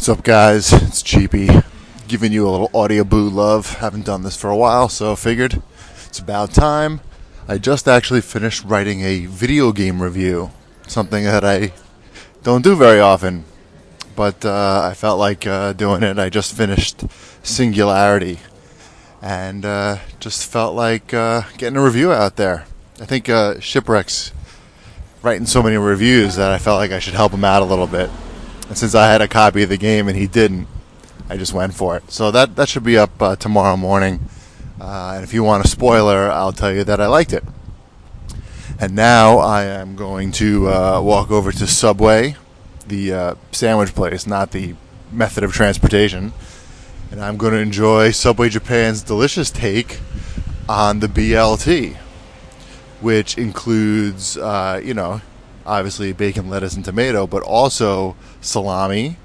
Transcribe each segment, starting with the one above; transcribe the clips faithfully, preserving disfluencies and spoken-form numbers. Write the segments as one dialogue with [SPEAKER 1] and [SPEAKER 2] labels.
[SPEAKER 1] What's up, guys? It's Cheapy, giving you a little audio boo love. Haven't done this for a while, so figured it's about time. I just actually finished writing a video game review, something that I don't do very often, but uh, I felt like uh, doing it. I just finished Singularity, and uh, just felt like uh, getting a review out there. I think uh, Shipwreck's writing so many reviews that I felt like I should help him out a little bit. And since I had a copy of the game and he didn't, I just went for it. So that, that should be up uh, tomorrow morning. Uh, and if you want a spoiler, I'll tell you that I liked it. And now I am going to uh, walk over to Subway, the uh, sandwich place, not the method of transportation. And I'm going to enjoy Subway Japan's delicious take on the B L T, which includes, uh, you know, obviously bacon, lettuce, and tomato, but also salami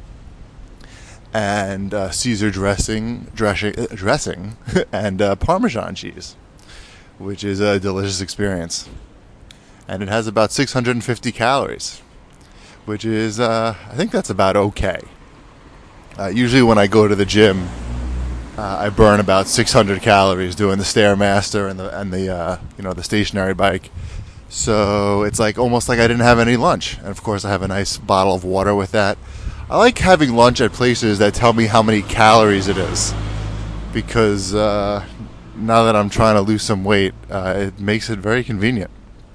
[SPEAKER 1] and uh, Caesar dressing, dressing, uh, dressing and uh, Parmesan cheese, which is a delicious experience. And it has about six hundred fifty calories, which is, uh, I think that's about okay. Uh, usually when I go to the gym, uh, I burn about six hundred calories doing the Stairmaster and the and the uh, you know the stationary bike. So it's like almost like I didn't have any lunch. And of course I have a nice bottle of water with that. I like having lunch at places that tell me how many calories it is, because uh, now that I'm trying to lose some weight, uh, it makes it very convenient.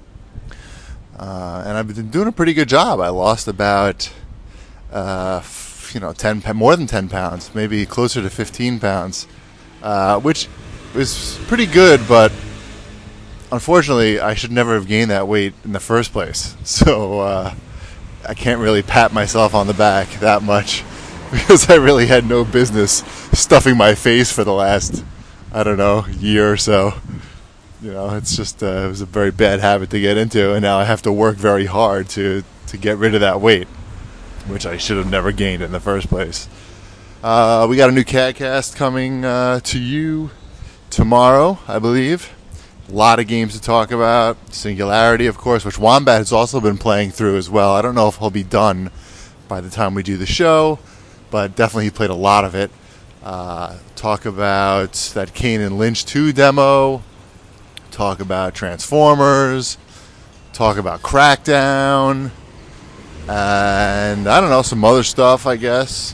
[SPEAKER 1] Uh, and I've been doing a pretty good job. I lost about, uh, f- you know, ten more than ten pounds, maybe closer to fifteen pounds, uh, which was pretty good, but unfortunately, I should never have gained that weight in the first place. So uh, I can't really pat myself on the back that much, because I really had no business stuffing my face for the last, I don't know, year or so. You know, it's just uh, it was a very bad habit to get into, and now I have to work very hard to, to get rid of that weight, which I should have never gained in the first place. Uh, we got a new CADcast coming uh, to you tomorrow, I believe. A lot of games to talk about. Singularity, of course, which Wombat has also been playing through as well. I don't know if he'll be done by the time we do the show, but definitely he played a lot of it. Uh, talk about that Kane and Lynch two demo. Talk about Transformers. Talk about Crackdown. And I don't know, some other stuff, I guess.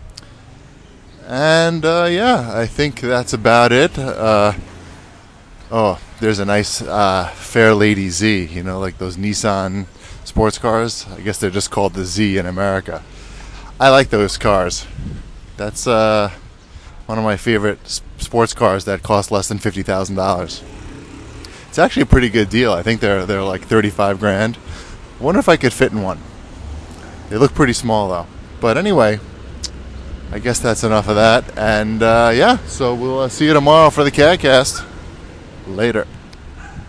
[SPEAKER 1] And uh, yeah, I think that's about it. Uh, oh, there's a nice uh, Fair Lady Z, you know, like those Nissan sports cars. I guess they're just called the Z in America. I like those cars. That's uh, one of my favorite s- sports cars that cost less than fifty thousand dollars. It's actually a pretty good deal. I think they're they're like thirty-five grand. I wonder if I could fit in one. They look pretty small though. But anyway, I guess that's enough of that. And uh, yeah, so we'll uh, see you tomorrow for the CADcast. Later.